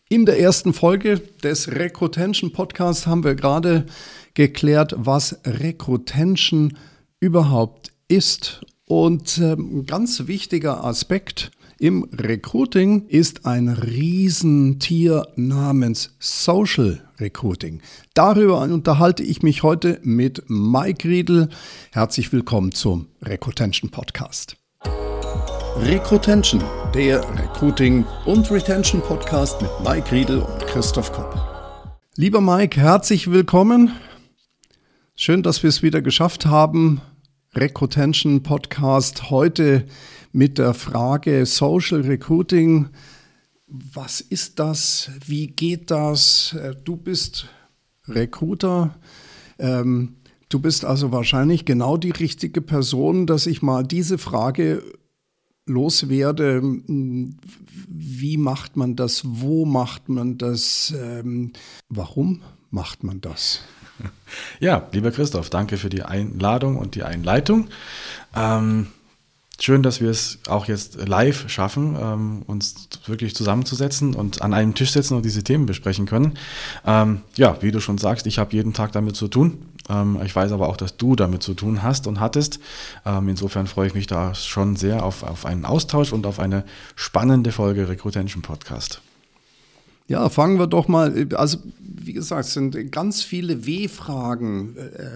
In der ersten Folge des Recrutention Podcasts haben wir gerade geklärt, was Recrutention überhaupt ist. Und ein ganz wichtiger Aspekt im Recruiting ist ein Riesentier namens Social Recruiting. Darüber unterhalte ich mich heute mit Mike Riedl. Herzlich willkommen zum Recrutention Podcast. Recrutention, der Recruiting- und Retention-Podcast mit Mike Riedl und Christoph Kopp. Lieber Mike, herzlich willkommen. Schön, dass wir es wieder geschafft haben. Recrutention-Podcast heute mit der Frage Social Recruiting. Was ist das? Wie geht das? Du bist Recruiter. Du bist also wahrscheinlich genau die richtige Person, dass ich mal diese Frage loswerde. Wie macht man das? Wo macht man das? Warum macht man das? Ja, lieber Christoph, danke für die Einladung und die Einleitung. Schön, dass wir es auch jetzt live schaffen, uns wirklich zusammenzusetzen und an einem Tisch sitzen und diese Themen besprechen können. Ja, wie du schon sagst, ich habe jeden Tag damit zu tun. Ich weiß aber auch, dass du damit zu tun hast und hattest. Insofern freue ich mich da schon sehr auf einen Austausch und auf eine spannende Folge Recrutention Podcast. Ja, fangen wir doch mal, also wie gesagt, es sind ganz viele W-Fragen.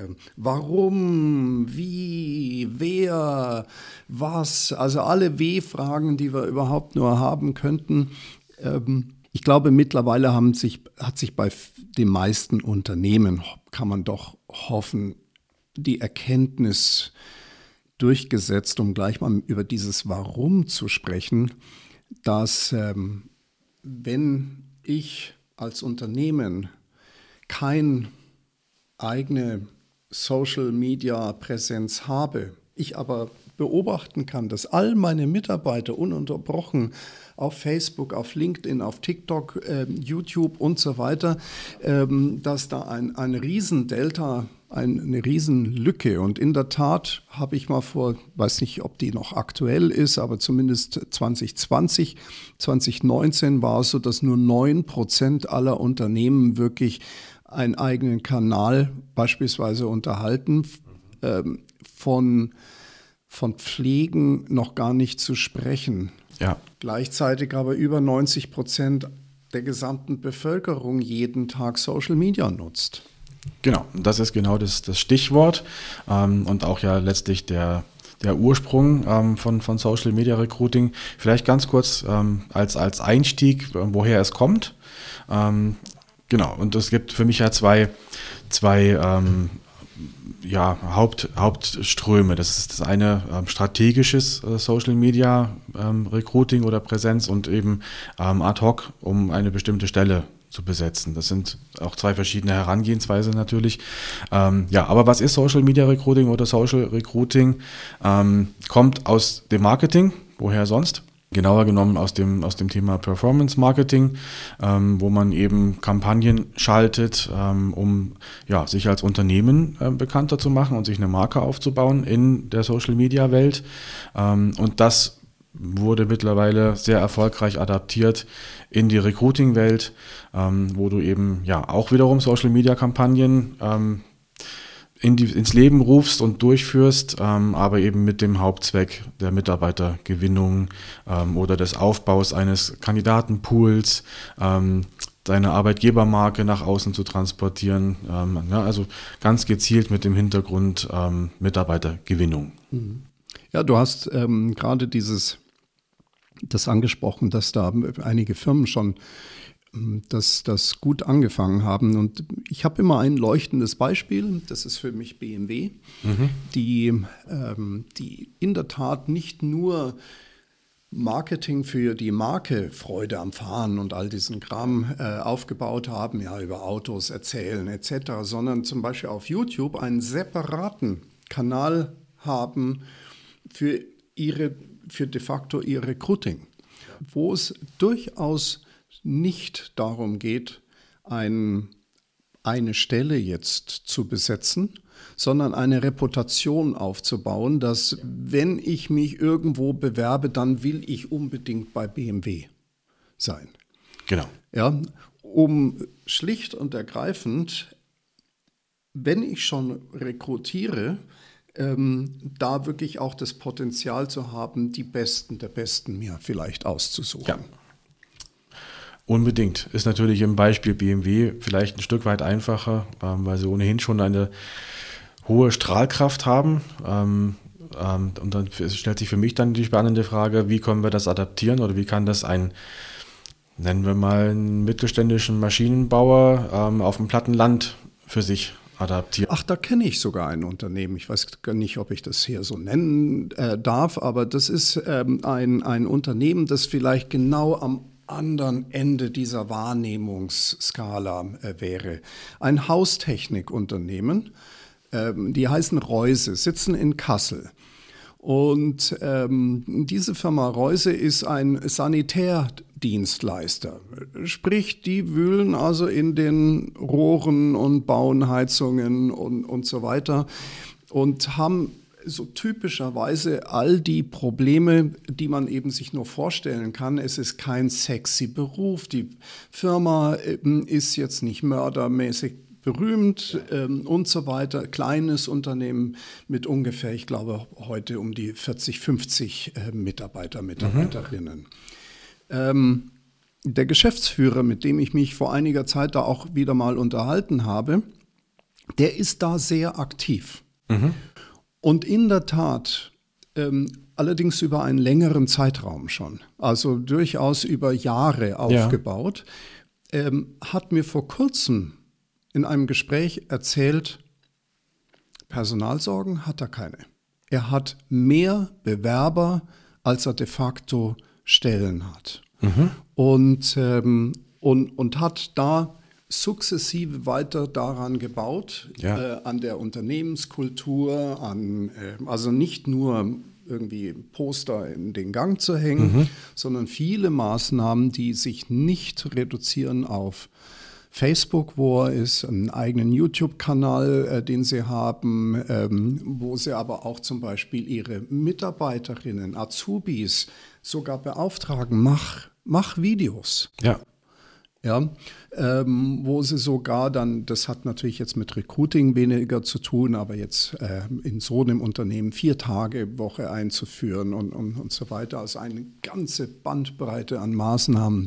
Warum, wie, wer, was, also alle W-Fragen, die wir überhaupt nur haben könnten. Ich glaube, mittlerweile hat sich bei den meisten Unternehmen, kann man doch hoffen, die Erkenntnis durchgesetzt, um gleich mal über dieses Warum zu sprechen, dass wenn ich als Unternehmen keine eigene Social-Media-Präsenz habe, ich aber beobachten kann, dass all meine Mitarbeiter ununterbrochen auf Facebook, auf LinkedIn, auf TikTok, YouTube und so weiter, dass da ein Riesendelta, eine Riesenlücke, und in der Tat habe ich mal weiß nicht, ob die noch aktuell ist, aber zumindest 2020, 2019 war es so, dass nur 9% aller Unternehmen wirklich einen eigenen Kanal beispielsweise unterhalten, von Pflegen noch gar nicht zu sprechen. Ja. Gleichzeitig aber über 90% der gesamten Bevölkerung jeden Tag Social Media nutzt. Genau, das ist genau das Stichwort und auch ja letztlich der Ursprung von Social Media Recruiting. Vielleicht ganz kurz als Einstieg, woher es kommt. Genau, und es gibt für mich ja zwei Hauptströme. Das ist das eine strategisches Social Media Recruiting oder Präsenz und eben ad hoc, um eine bestimmte Stelle zu besetzen. Das sind auch zwei verschiedene Herangehensweisen natürlich. Aber was ist Social Media Recruiting oder Social Recruiting? Kommt aus dem Marketing, woher sonst? Genauer genommen aus dem Thema Performance Marketing, wo man eben Kampagnen schaltet, um sich als Unternehmen bekannter zu machen und sich eine Marke aufzubauen in der Social Media Welt. Und das wurde mittlerweile sehr erfolgreich adaptiert in die Recruiting-Welt, wo du eben auch wiederum Social-Media-Kampagnen ins Leben rufst und durchführst, aber eben mit dem Hauptzweck der Mitarbeitergewinnung oder des Aufbaus eines Kandidatenpools, deine Arbeitgebermarke nach außen zu transportieren, also ganz gezielt mit dem Hintergrund Mitarbeitergewinnung. Ja, du hast gerade das angesprochen, dass da einige Firmen schon das gut angefangen haben. Und ich habe immer ein leuchtendes Beispiel, das ist für mich BMW, die in der Tat nicht nur Marketing für die Marke Freude am Fahren und all diesen Kram aufgebaut haben, über Autos erzählen etc., sondern zum Beispiel auf YouTube einen separaten Kanal haben für de facto ihr Recruiting, wo es durchaus nicht darum geht, eine Stelle jetzt zu besetzen, sondern eine Reputation aufzubauen, dass wenn ich mich irgendwo bewerbe, dann will ich unbedingt bei BMW sein. Genau. Ja, um schlicht und ergreifend, wenn ich schon rekrutiere, da wirklich auch das Potenzial zu haben, die Besten der Besten mir vielleicht auszusuchen. Ja. Unbedingt. Ist natürlich im Beispiel BMW vielleicht ein Stück weit einfacher, weil sie ohnehin schon eine hohe Strahlkraft haben. Und dann stellt sich für mich dann die spannende Frage, wie können wir das adaptieren oder wie kann das nennen wir mal einen mittelständischen Maschinenbauer auf dem platten Land für sich adaptieren. Ach, da kenne ich sogar ein Unternehmen. Ich weiß gar nicht, ob ich das hier so nennen darf, aber das ist ein Unternehmen, das vielleicht genau am anderen Ende dieser Wahrnehmungsskala wäre. Ein Haustechnikunternehmen, die heißen Reuse, sitzen in Kassel. Und diese Firma Reuse ist ein Sanitärdienstleister. Sprich, die wühlen also in den Rohren und bauen Heizungen und so weiter und haben so typischerweise all die Probleme, die man eben sich nur vorstellen kann. Es ist kein sexy Beruf. Die Firma ist jetzt nicht mördermäßig berühmt und so weiter. Kleines Unternehmen mit ungefähr, ich glaube, heute um die 40, 50 Mitarbeiterinnen. Der Geschäftsführer, mit dem ich mich vor einiger Zeit da auch wieder mal unterhalten habe, der ist da sehr aktiv. Und in der Tat, allerdings über einen längeren Zeitraum schon, also durchaus über Jahre aufgebaut, hat mir vor kurzem in einem Gespräch erzählt, Personalsorgen hat er keine. Er hat mehr Bewerber, als er de facto Stellen hat. Und hat da sukzessive weiter daran gebaut, an der Unternehmenskultur, also nicht nur irgendwie Poster in den Gang zu hängen, sondern viele Maßnahmen, die sich nicht reduzieren auf Facebook, wo er ist, einen eigenen YouTube-Kanal, den sie haben, wo sie aber auch zum Beispiel ihre Mitarbeiterinnen, Azubis sogar beauftragen, mach Videos. Ja, wo sie sogar dann, das hat natürlich jetzt mit Recruiting weniger zu tun, aber jetzt in so einem Unternehmen 4-Tage-Woche einzuführen und so weiter, also eine ganze Bandbreite an Maßnahmen,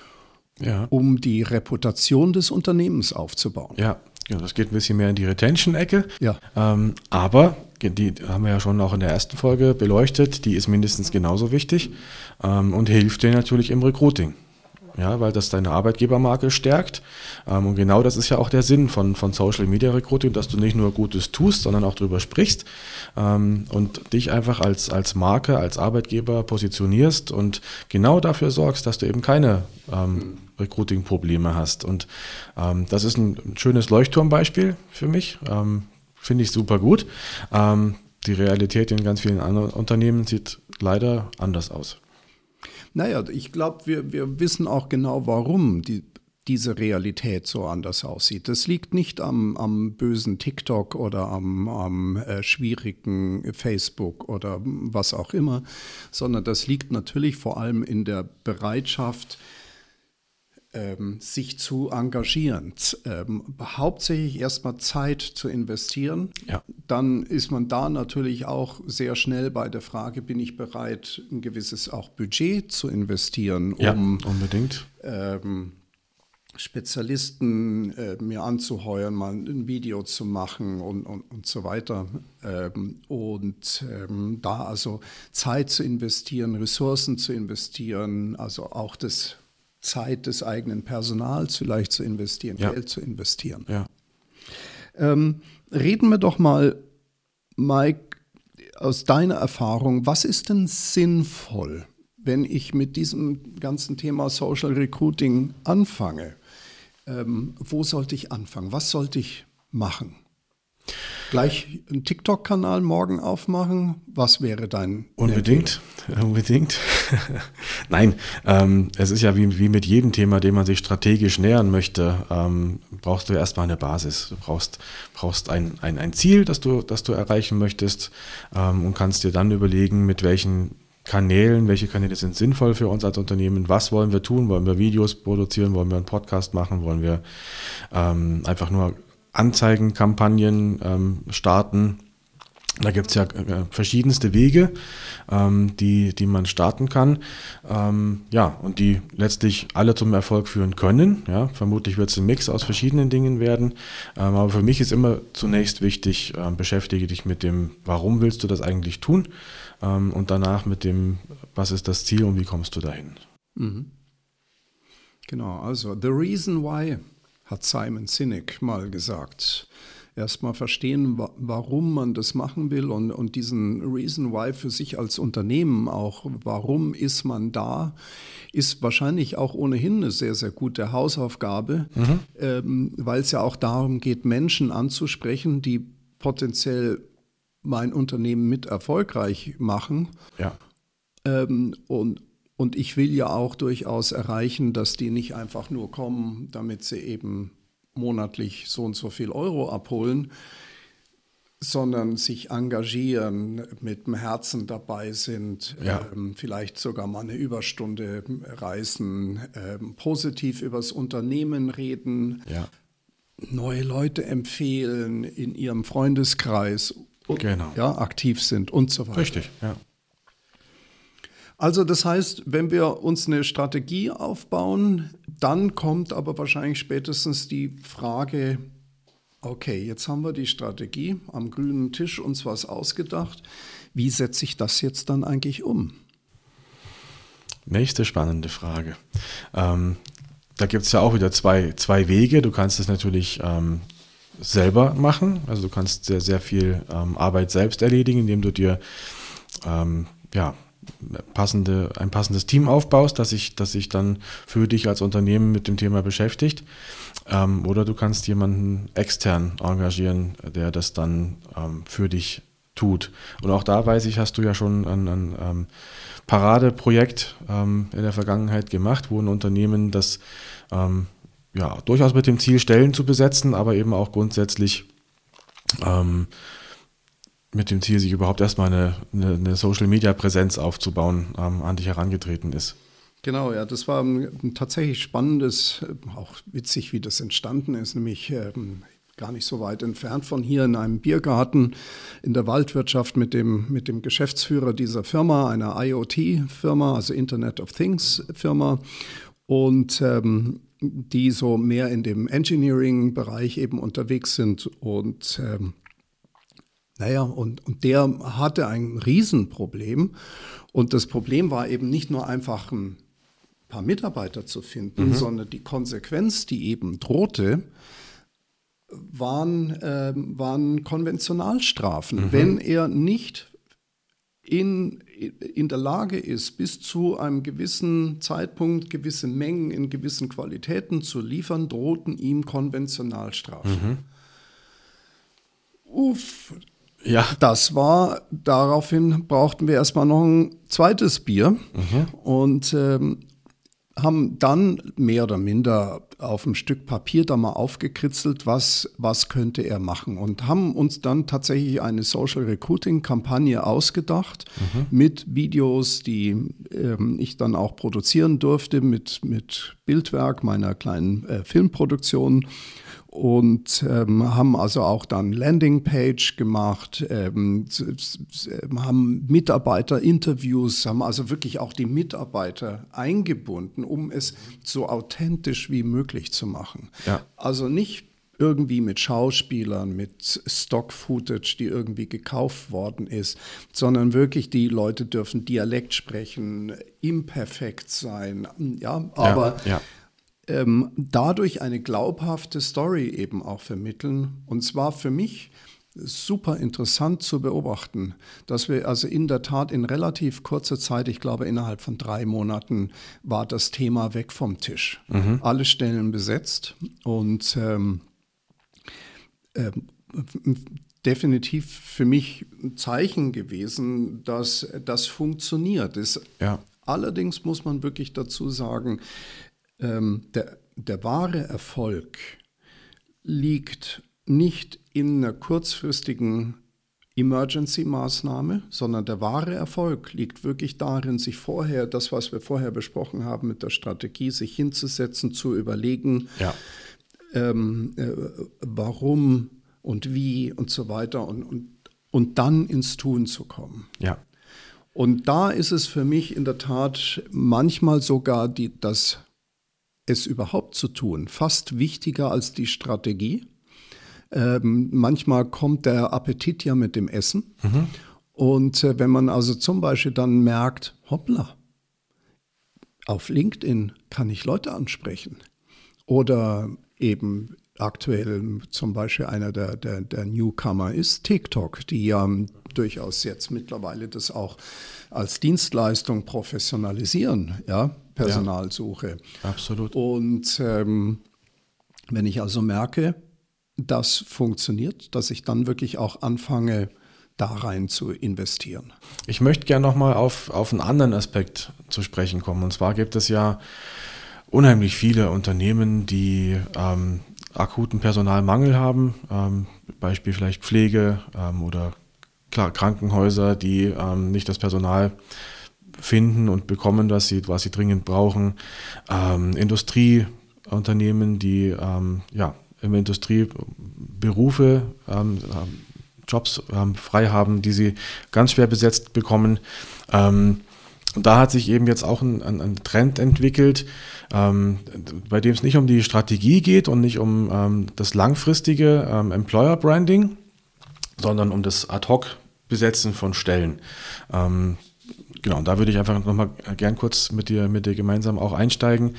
um die Reputation des Unternehmens aufzubauen. Ja, das geht ein bisschen mehr in die Retention-Ecke, Ja. Aber die haben wir ja schon auch in der ersten Folge beleuchtet, die ist mindestens genauso wichtig und hilft dir natürlich im Recruiting. Ja, weil das deine Arbeitgebermarke stärkt. Und genau das ist ja auch der Sinn von Social Media Recruiting, dass du nicht nur Gutes tust, sondern auch drüber sprichst und dich einfach als Marke, als Arbeitgeber positionierst und genau dafür sorgst, dass du eben keine Recruiting-Probleme hast. Und das ist ein schönes Leuchtturmbeispiel für mich. Finde ich super gut. Die Realität in ganz vielen anderen Unternehmen sieht leider anders aus. Naja, ich glaube, wir wissen auch genau, warum diese Realität so anders aussieht. Das liegt nicht am bösen TikTok oder am schwierigen Facebook oder was auch immer, sondern das liegt natürlich vor allem in der Bereitschaft, sich zu engagieren, hauptsächlich erstmal Zeit zu investieren. Ja. Dann ist man da natürlich auch sehr schnell bei der Frage, bin ich bereit, ein gewisses auch Budget zu investieren, um unbedingt. Spezialisten mir anzuheuern, mal ein Video zu machen und so weiter. Da also Zeit zu investieren, Ressourcen zu investieren, also auch das Zeit des eigenen Personals vielleicht zu investieren, Geld zu investieren. Ja. Reden wir doch mal, Mike, aus deiner Erfahrung, was ist denn sinnvoll, wenn ich mit diesem ganzen Thema Social Recruiting anfange? Wo sollte ich anfangen? Was sollte ich machen? Gleich einen TikTok-Kanal morgen aufmachen? Was wäre dein Unbedingt. Nein, es ist ja wie mit jedem Thema, dem man sich strategisch nähern möchte, brauchst du erstmal eine Basis. Du brauchst ein Ziel, das du erreichen möchtest und kannst dir dann überlegen, mit welchen Kanälen, welche Kanäle sind sinnvoll für uns als Unternehmen, was wollen wir tun, wollen wir Videos produzieren, wollen wir einen Podcast machen, wollen wir einfach nur Anzeigenkampagnen starten. Da gibt es ja verschiedenste Wege, die man starten kann, und die letztlich alle zum Erfolg führen können. Ja, vermutlich wird es ein Mix aus verschiedenen Dingen werden, aber für mich ist immer zunächst wichtig, beschäftige dich mit dem, warum willst du das eigentlich tun, und danach mit dem, was ist das Ziel und wie kommst du dahin. Mhm. Genau, also The Reason Why hat Simon Sinek mal gesagt. Erstmal verstehen, warum man das machen will und diesen Reason Why für sich als Unternehmen auch, warum ist man da, ist wahrscheinlich auch ohnehin eine sehr, sehr gute Hausaufgabe, weil es ja auch darum geht, Menschen anzusprechen, die potenziell mein Unternehmen mit erfolgreich machen. Ja. Und ich will ja auch durchaus erreichen, dass die nicht einfach nur kommen, damit sie eben monatlich so und so viel Euro abholen, sondern sich engagieren, mit dem Herzen dabei sind, vielleicht sogar mal eine Überstunde reisen, positiv über das Unternehmen reden, neue Leute empfehlen in ihrem Freundeskreis, aktiv sind und so weiter. Richtig, ja. Also das heißt, wenn wir uns eine Strategie aufbauen, dann kommt aber wahrscheinlich spätestens die Frage, okay, jetzt haben wir die Strategie am grünen Tisch uns was ausgedacht. Wie setze ich das jetzt dann eigentlich um? Nächste spannende Frage. Da gibt es ja auch wieder zwei Wege. Du kannst es natürlich selber machen. Also du kannst sehr, sehr viel Arbeit selbst erledigen, indem du dir ein passendes Team aufbaust, das sich dann für dich als Unternehmen mit dem Thema beschäftigt. Oder du kannst jemanden extern engagieren, der das dann für dich tut. Und auch da weiß ich, hast du ja schon ein Paradeprojekt in der Vergangenheit gemacht, wo ein Unternehmen das durchaus mit dem Ziel, Stellen zu besetzen, aber eben auch grundsätzlich mit dem Ziel, sich überhaupt erstmal eine Social-Media-Präsenz aufzubauen, an dich herangetreten ist. Genau, ja, das war ein tatsächlich spannendes, auch witzig, wie das entstanden ist, nämlich gar nicht so weit entfernt von hier in einem Biergarten in der Waldwirtschaft mit dem Geschäftsführer dieser Firma, einer IoT-Firma, also Internet of Things-Firma, und die so mehr in dem Engineering-Bereich eben unterwegs sind und und der hatte ein Riesenproblem. Und das Problem war eben nicht nur einfach ein paar Mitarbeiter zu finden, sondern die Konsequenz, die eben drohte, waren Konventionalstrafen. Wenn er nicht in der Lage ist, bis zu einem gewissen Zeitpunkt gewisse Mengen in gewissen Qualitäten zu liefern, drohten ihm Konventionalstrafen. Uff. Ja. Daraufhin brauchten wir erstmal noch ein zweites Bier und haben dann mehr oder minder auf ein Stück Papier da mal aufgekritzelt, was könnte er machen, und haben uns dann tatsächlich eine Social Recruiting Kampagne ausgedacht mit Videos, die ich dann auch produzieren durfte mit Bildwerk meiner kleinen Filmproduktion. Und haben also auch dann Landingpage gemacht, haben Mitarbeiterinterviews, haben also wirklich auch die Mitarbeiter eingebunden, um es so authentisch wie möglich zu machen. Ja. Also nicht irgendwie mit Schauspielern, mit Stock-Footage, die irgendwie gekauft worden ist, sondern wirklich die Leute dürfen Dialekt sprechen, imperfekt sein, aber dadurch eine glaubhafte Story eben auch vermitteln. Und zwar für mich super interessant zu beobachten, dass wir also in der Tat in relativ kurzer Zeit, ich glaube innerhalb von 3 Monaten, war das Thema weg vom Tisch. Alle Stellen besetzt und definitiv für mich ein Zeichen gewesen, dass das funktioniert. Allerdings muss man wirklich dazu sagen, der wahre Erfolg liegt nicht in einer kurzfristigen Emergency-Maßnahme, sondern der wahre Erfolg liegt wirklich darin, sich vorher, das, was wir vorher besprochen haben mit der Strategie, sich hinzusetzen, zu überlegen, warum und wie und so weiter und dann ins Tun zu kommen. Ja. Und da ist es für mich in der Tat manchmal sogar es überhaupt zu tun, fast wichtiger als die Strategie. Manchmal kommt der Appetit ja mit dem Essen. Und wenn man also zum Beispiel dann merkt, hoppla, auf LinkedIn kann ich Leute ansprechen. Oder eben aktuell zum Beispiel einer der Newcomer ist TikTok, die ja durchaus jetzt mittlerweile das auch als Dienstleistung professionalisieren, ja, Personalsuche. Ja, absolut. Und wenn ich also merke, das funktioniert, dass ich dann wirklich auch anfange, da rein zu investieren. Ich möchte gerne nochmal auf einen anderen Aspekt zu sprechen kommen. Und zwar gibt es ja unheimlich viele Unternehmen, die akuten Personalmangel haben. Beispiel vielleicht Pflege oder Krankenhäuser, die nicht das Personal finden und bekommen, was sie dringend brauchen. Industrieunternehmen, die im Industrieberufe Jobs frei haben, die sie ganz schwer besetzt bekommen. Da hat sich eben jetzt auch ein Trend entwickelt, bei dem es nicht um die Strategie geht und nicht um das langfristige Employer Branding, sondern um das Ad-Hoc-Besetzen von Stellen. Genau, da würde ich einfach nochmal gern kurz mit dir gemeinsam auch einsteigen.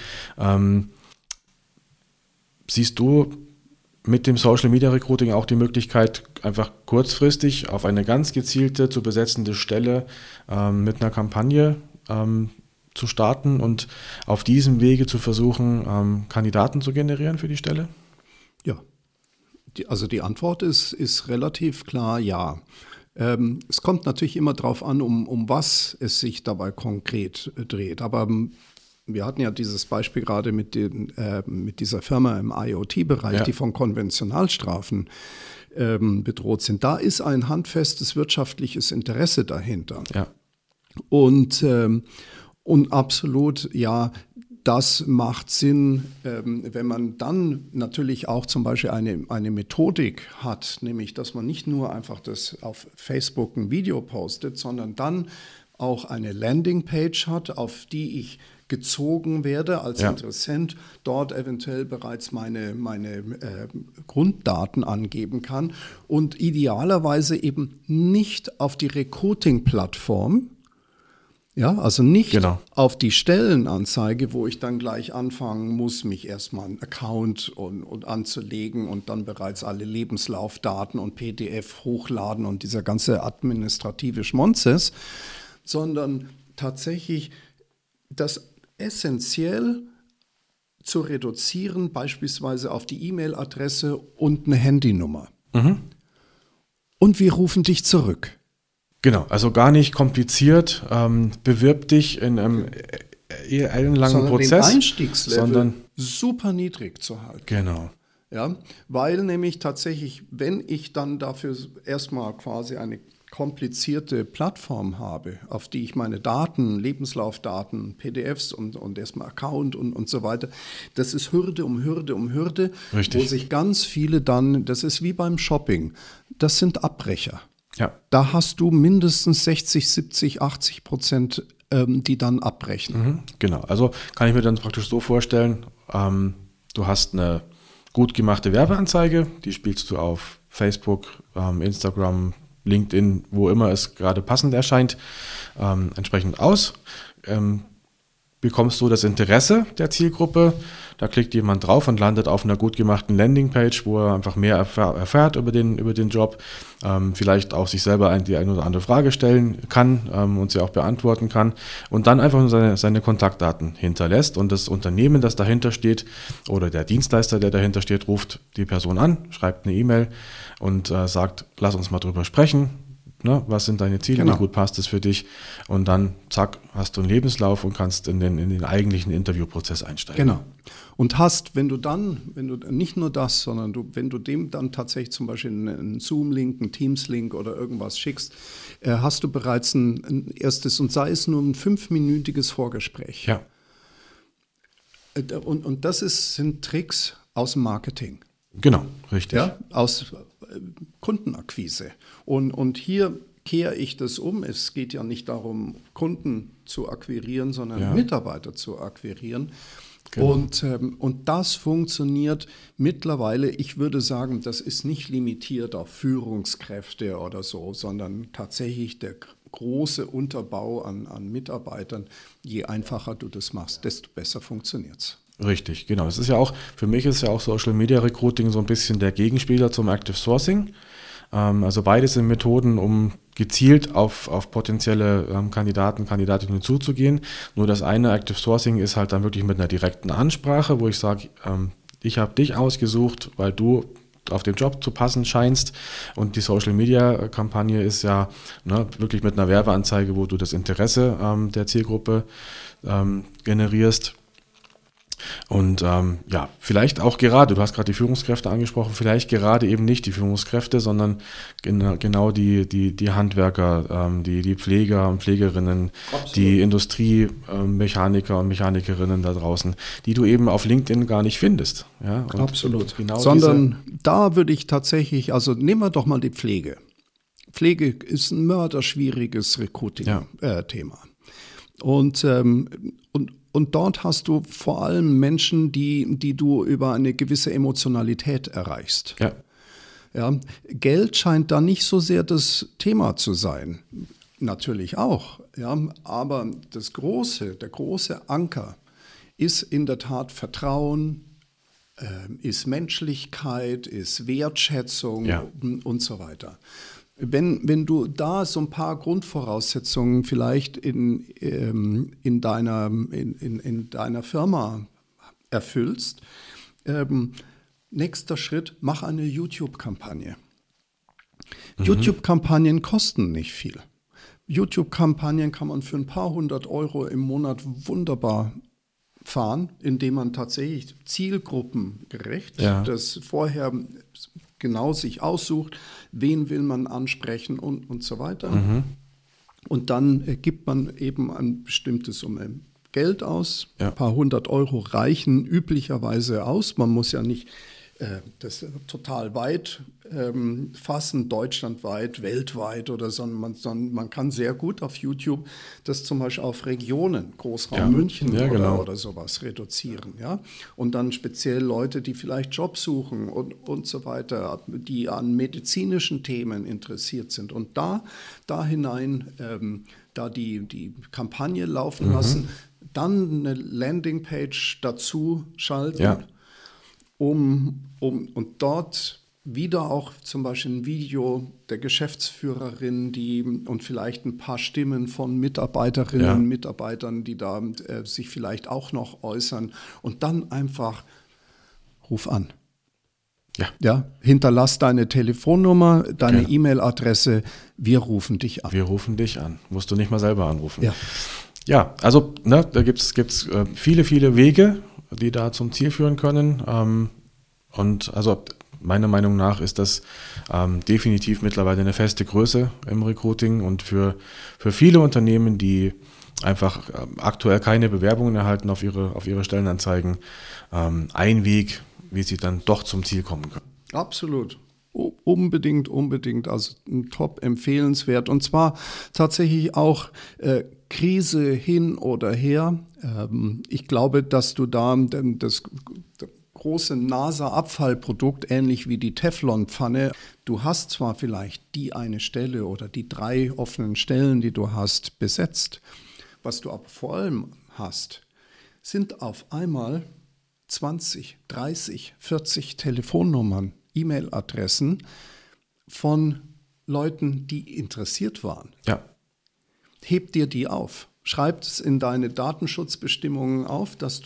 Siehst du mit dem Social Media Recruiting auch die Möglichkeit, einfach kurzfristig auf eine ganz gezielte zu besetzende Stelle mit einer Kampagne zu starten und auf diesem Wege zu versuchen, Kandidaten zu generieren für die Stelle? Ja, die Antwort ist relativ klar, ja. Es kommt natürlich immer darauf an, um was es sich dabei konkret dreht. Aber wir hatten ja dieses Beispiel gerade mit dieser Firma im IoT-Bereich, die von Konventionalstrafen bedroht sind. Da ist ein handfestes wirtschaftliches Interesse dahinter. Ja. Und absolut, ja, das macht Sinn, wenn man dann natürlich auch zum Beispiel eine Methodik hat, nämlich dass man nicht nur einfach das auf Facebook ein Video postet, sondern dann auch eine Landingpage hat, auf die ich gezogen werde als Interessent, dort eventuell bereits meine Grunddaten angeben kann und idealerweise eben nicht auf die Recruiting-Plattform, ja, also nicht auf die Stellenanzeige, wo ich dann gleich anfangen muss, mich erstmal einen Account und anzulegen und dann bereits alle Lebenslaufdaten und PDF hochladen und dieser ganze administrative Schmonzes, sondern tatsächlich das essentiell zu reduzieren, beispielsweise auf die E-Mail-Adresse und eine Handynummer. Und wir rufen dich zurück. Genau, also gar nicht kompliziert, bewirb dich in einem ellenlangen Prozess. Den Einstiegslevel super niedrig zu halten. Genau. Ja, weil nämlich tatsächlich, wenn ich dann dafür erstmal quasi eine komplizierte Plattform habe, auf die ich meine Daten, Lebenslaufdaten, PDFs und erstmal Account und so weiter, das ist Hürde um Hürde um Hürde, Richtig. Wo sich ganz viele dann, das ist wie beim Shopping, das sind Abbrecher. Ja. Da hast du mindestens 60, 70, 80%, die dann abbrechen. Genau, also kann ich mir dann praktisch so vorstellen, du hast eine gut gemachte Werbeanzeige, die spielst du auf Facebook, Instagram, LinkedIn, wo immer es gerade passend erscheint, entsprechend aus. Bekommst du das Interesse der Zielgruppe, da klickt jemand drauf und landet auf einer gut gemachten Landingpage, wo er einfach mehr erfährt über den Job, vielleicht auch sich selber die eine oder andere Frage stellen kann und sie auch beantworten kann und dann einfach nur seine Kontaktdaten hinterlässt und das Unternehmen, das dahinter steht oder der Dienstleister, der dahinter steht, ruft die Person an, schreibt eine E-Mail und sagt, lass uns mal drüber sprechen. ne? Was sind deine Ziele, wie gut passt es für dich? Und dann, zack, hast du einen Lebenslauf und kannst in den eigentlichen Interviewprozess einsteigen. Genau. Und wenn du nicht nur das, sondern wenn du dem dann tatsächlich zum Beispiel einen Zoom-Link, einen Teams-Link oder irgendwas schickst, hast du bereits ein erstes, und sei es nur ein 5-minütiges Vorgespräch. Ja. Und das sind Tricks aus dem Marketing. Genau, richtig. Ja, aus Kundenakquise. Und hier kehre ich das um. Es geht ja nicht darum, Kunden zu akquirieren, sondern Mitarbeiter zu akquirieren. Genau. Und das funktioniert mittlerweile, ich würde sagen, das ist nicht limitiert auf Führungskräfte oder so, sondern tatsächlich der große Unterbau an Mitarbeitern. Je einfacher du das machst, desto besser funktioniert es. Richtig, genau. Es ist ja auch, für mich ist ja auch Social Media Recruiting so ein bisschen der Gegenspieler zum Active Sourcing. Also beides sind Methoden, um gezielt auf potenzielle Kandidatinnen zuzugehen. Nur das eine, Active Sourcing, ist halt dann wirklich mit einer direkten Ansprache, wo ich sage, ich habe dich ausgesucht, weil du auf den Job zu passen scheinst. Und die Social Media Kampagne ist ja wirklich mit einer Werbeanzeige, wo du das Interesse der Zielgruppe generierst. Und vielleicht auch gerade, du hast gerade die Führungskräfte angesprochen, vielleicht gerade eben nicht die Führungskräfte, sondern genau die Handwerker, die Pfleger und Pflegerinnen, absolut, die Industriemechaniker und Mechanikerinnen da draußen, die du eben auf LinkedIn gar nicht findest. Ja? Und absolut. Genau, sondern da würde ich tatsächlich, also nehmen wir doch mal die Pflege. Pflege ist ein mörderschwieriges Recruiting-Thema. Und dort hast du vor allem Menschen, die du über eine gewisse Emotionalität erreichst. Ja. Ja, Geld scheint da nicht so sehr das Thema zu sein. Natürlich auch. Ja, aber der große Anker ist in der Tat Vertrauen, ist Menschlichkeit, ist Wertschätzung und so weiter. Wenn du da so ein paar Grundvoraussetzungen vielleicht in deiner Firma erfüllst, nächster Schritt, mach eine YouTube-Kampagne. YouTube-Kampagnen kosten nicht viel. YouTube-Kampagnen kann man für ein paar hundert Euro im Monat wunderbar fahren, indem man tatsächlich zielgruppengerecht das vorher genau sich aussucht, wen will man ansprechen und so weiter. Und dann gibt man eben ein bestimmtes Summe Geld aus. Ja. Ein paar hundert Euro reichen üblicherweise aus. Man muss ja nicht das total weit fassen, deutschlandweit, weltweit oder so, sondern man kann sehr gut auf YouTube das zum Beispiel auf Regionen, Großraum München oder sowas reduzieren. Ja? Und dann speziell Leute, die vielleicht Job suchen und so weiter, die an medizinischen Themen interessiert sind. Und da hinein, da die Kampagne laufen lassen, dann eine Landingpage dazu schalten, und dort wieder auch zum Beispiel ein Video der Geschäftsführerin, und vielleicht ein paar Stimmen von Mitarbeiterinnen und Mitarbeitern, die da sich vielleicht auch noch äußern, und dann einfach ruf an. Ja, hinterlass deine Telefonnummer, deine E-Mail-Adresse, wir rufen dich an. Wir rufen dich an, musst du nicht mal selber anrufen. Ja, also da gibt's viele, viele Wege, die da zum Ziel führen können. Und also meiner Meinung nach ist das definitiv mittlerweile eine feste Größe im Recruiting und für viele Unternehmen, die einfach aktuell keine Bewerbungen erhalten auf ihre Stellenanzeigen, ein Weg, wie sie dann doch zum Ziel kommen können. Absolut. Unbedingt. Also ein top empfehlenswert. Und zwar tatsächlich auch Krise hin oder her. Ich glaube, dass du da das große NASA-Abfallprodukt, ähnlich wie die Teflonpfanne, du hast zwar vielleicht die eine Stelle oder die 3 offenen Stellen, die du hast, besetzt. Was du aber vor allem hast, sind auf einmal 20, 30, 40 Telefonnummern, E-Mail-Adressen von Leuten, die interessiert waren. Ja. Heb dir die auf. Schreib es in deine Datenschutzbestimmungen auf, dass du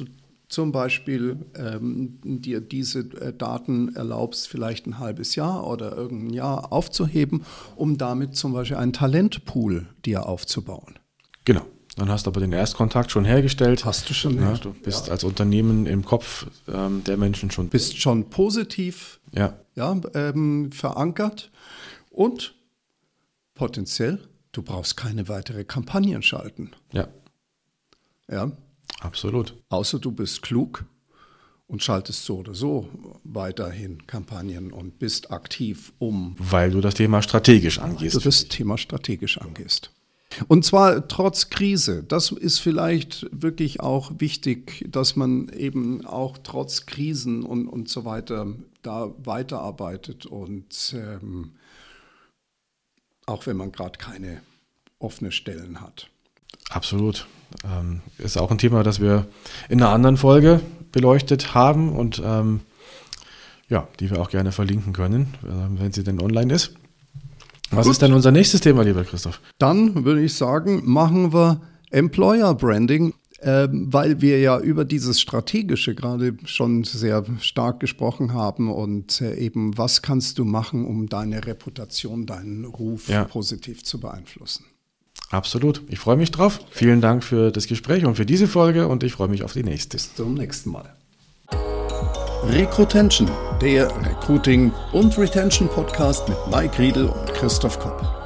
zum Beispiel dir diese Daten erlaubst, vielleicht ein halbes Jahr oder irgendein Jahr aufzuheben, um damit zum Beispiel einen Talentpool dir aufzubauen. Genau. Dann hast du aber den Erstkontakt schon hergestellt. Hast du schon. Ja, du bist als Unternehmen im Kopf der Menschen schon. Bist schon positiv verankert und potenziell, du brauchst keine weitere Kampagnen schalten. Ja. Absolut. Außer du bist klug und schaltest so oder so weiterhin Kampagnen und bist aktiv, weil du das Thema strategisch angehst. Du das Thema strategisch angehst. Und zwar trotz Krise. Das ist vielleicht wirklich auch wichtig, dass man eben auch trotz Krisen und so weiter da weiterarbeitet und auch wenn man gerade keine offene Stellen hat. Absolut. Ist auch ein Thema, das wir in einer anderen Folge beleuchtet haben und die wir auch gerne verlinken können, wenn sie denn online ist. Was ist denn unser nächstes Thema, lieber Christoph? Dann würde ich sagen, machen wir Employer Branding, weil wir ja über dieses Strategische gerade schon sehr stark gesprochen haben und eben, was kannst du machen, um deine Reputation, deinen Ruf positiv zu beeinflussen. Absolut. Ich freue mich drauf. Vielen Dank für das Gespräch und für diese Folge und ich freue mich auf die nächste. Bis zum nächsten Mal. Recrutention, der Recruiting- und Retention-Podcast mit Mike Riedel und Christoph Kopp.